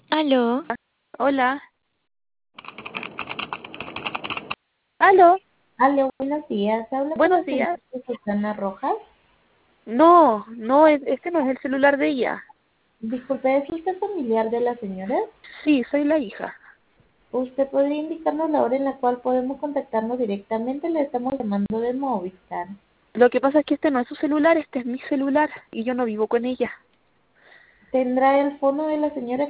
Aló, Hola. Aló. aló, buenos días. Hablo con la Buenos señora días. Susana Rojas. No, no, este no es el celular de ella. Disculpe, ¿es usted familiar de la señora? Sí, soy la hija. ¿Usted podría indicarnos la hora en la cual podemos contactarnos directamente? Le estamos llamando de Movistar. Lo que pasa es que este no es su celular, este es mi celular y yo no vivo con ella. ¿Tendrá el fono de la señora